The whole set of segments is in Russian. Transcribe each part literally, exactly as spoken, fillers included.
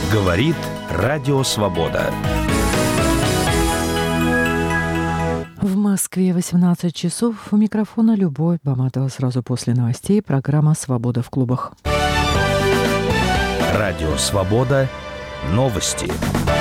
Говорит Радио Свобода. В Москве восемнадцать часов. У микрофона Любовь Баматова. Сразу после новостей программа «Свобода в клубах». Радио Свобода. Новости.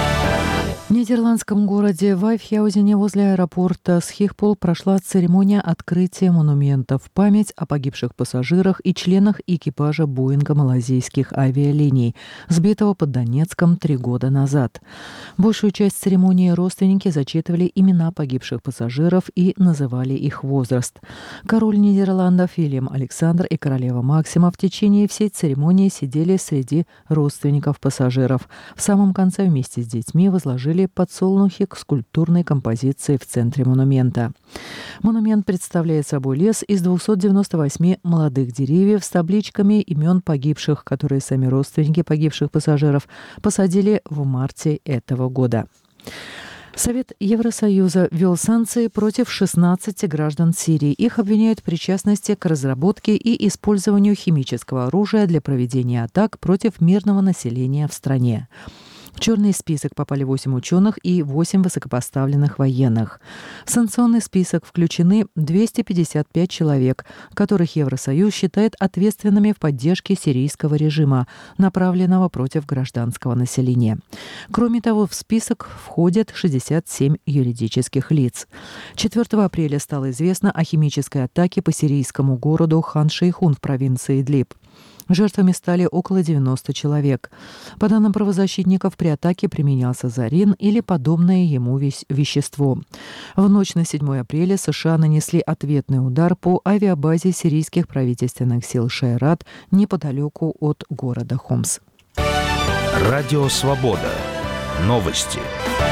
В нидерландском городе Вайфхяузене возле аэропорта Схихпол прошла церемония открытия монумента в память о погибших пассажирах и членах экипажа Боинга малайзийских авиалиний, сбитого под Донецком три года назад. Большую часть церемонии родственники зачитывали имена погибших пассажиров и называли их возраст. Король Нидерландов Вильям Александр и королева Максима в течение всей церемонии сидели среди родственников пассажиров. В самом конце вместе с детьми возложили подсолнухи к скульптурной композиции в центре монумента. Монумент представляет собой лес из двухсот девяноста восьми молодых деревьев с табличками имен погибших, которые сами родственники погибших пассажиров посадили в марте этого года. Совет Евросоюза ввел санкции против шестнадцати граждан Сирии. Их обвиняют в причастности к разработке и использованию химического оружия для проведения атак против мирного населения в стране. В черный список попали восемь ученых и восемь высокопоставленных военных. В санкционный список включены двести пятьдесят пять человек, которых Евросоюз считает ответственными в поддержке сирийского режима, направленного против гражданского населения. Кроме того, в список входят шестьдесят семь юридических лиц. четвёртого апреля стало известно о химической атаке по сирийскому городу Хан-Шейхун в провинции Идлиб. Жертвами стали около девяноста человек. По данным правозащитников, при атаке применялся зарин или подобное ему вещество. В ночь на седьмое апреля США нанесли ответный удар по авиабазе сирийских правительственных сил Шайрат неподалеку от города Хомс. Радио Свобода. Новости.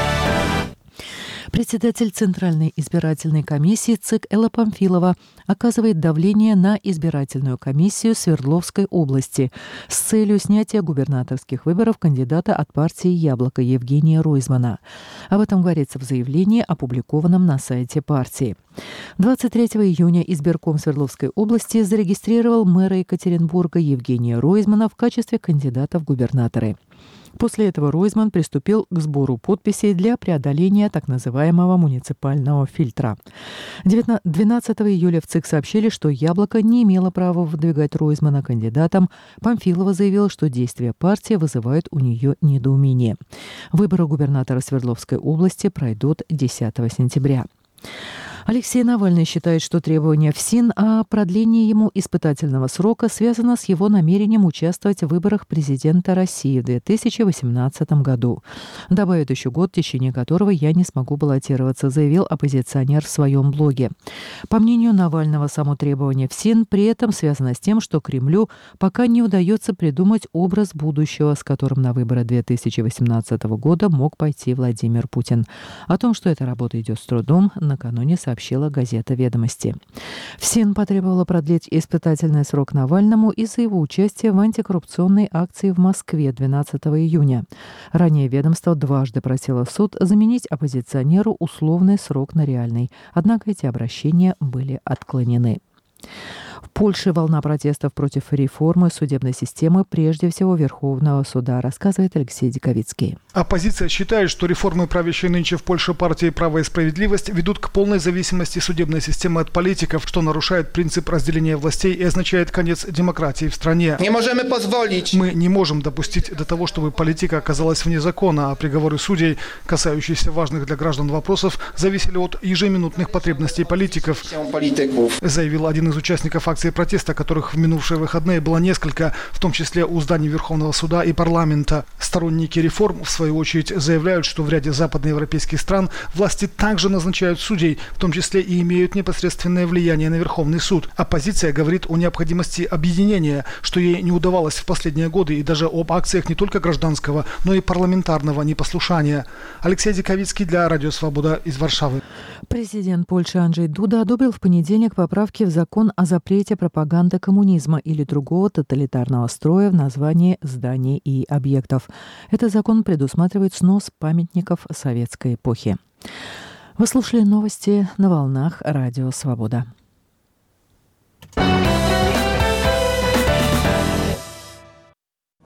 Председатель Центральной избирательной комиссии ЦИК Элла Памфилова оказывает давление на избирательную комиссию Свердловской области с целью снятия губернаторских выборов кандидата от партии «Яблоко» Евгения Ройзмана. Об этом говорится в заявлении, опубликованном на сайте партии. двадцать третьего июня избирком Свердловской области зарегистрировал мэра Екатеринбурга Евгения Ройзмана в качестве кандидата в губернаторы. После этого Ройзман приступил к сбору подписей для преодоления так называемого муниципального фильтра. двенадцатого июля в ЦИК сообщили, что «Яблоко» не имело права выдвигать Ройзмана кандидатом. Памфилова заявила, что действия партии вызывают у нее недоумение. Выборы губернатора Свердловской области пройдут десятого сентября. Алексей Навальный считает, что требование ФСИН о продлении ему испытательного срока связано с его намерением участвовать в выборах президента России в две тысячи восемнадцатом году. Добавит еще год, в течение которого я не смогу баллотироваться, заявил оппозиционер в своем блоге. По мнению Навального, само требование ФСИН при этом связано с тем, что Кремлю пока не удается придумать образ будущего, с которым на выборы две тысячи восемнадцатого года мог пойти Владимир Путин. О том, что эта работа идет с трудом, накануне сообщила сообщила газета «Ведомости». ФСИН потребовала продлить испытательный срок Навальному из-за его участия в антикоррупционной акции в Москве двенадцатого июня. Ранее ведомство дважды просило суд заменить оппозиционеру условный срок на реальный. Однако эти обращения были отклонены. В Польше волна протестов против реформы судебной системы, прежде всего Верховного суда, рассказывает Алексей Диковицкий. Оппозиция считает, что реформы, правящей нынче в Польше партии «Право и справедливость», ведут к полной зависимости судебной системы от политиков, что нарушает принцип разделения властей и означает конец демократии в стране. Не можем позволить. Мы не можем допустить до того, чтобы политика оказалась вне закона, а приговоры судей, касающиеся важных для граждан вопросов, зависели от ежеминутных потребностей политиков, заявил один из участников акции протеста, которых в минувшие выходные было несколько, в том числе у зданий Верховного суда и парламента. Сторонники реформ, в свою очередь, заявляют, что в ряде западноевропейских стран власти также назначают судей, в том числе и имеют непосредственное влияние на Верховный суд. Оппозиция говорит о необходимости объединения, что ей не удавалось в последние годы, и даже об акциях не только гражданского, но и парламентарного непослушания. Алексей Диковицкий для Радио Свобода из Варшавы. Президент Польши Анджей Дуда одобрил в понедельник поправки в закон о запрете пропаганды коммунизма или другого тоталитарного строя в названии зданий и объектов. Этот закон предусматривает снос памятников советской эпохи. Вы слушали новости на волнах Радио Свобода.